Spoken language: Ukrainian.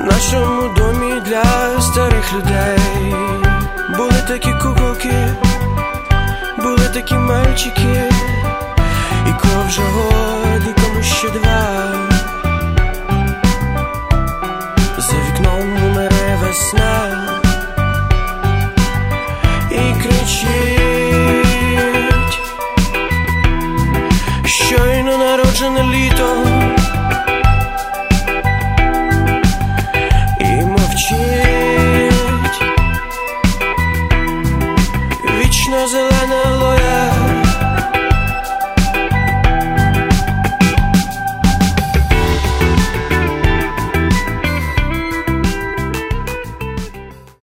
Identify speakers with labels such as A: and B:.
A: нашому домі для старих людей. Були такі куколки, були такі мальчики, і кого вже год, і кому ще два. За вікном умере весна і кричить: щойно народжене літо. Вічно зелена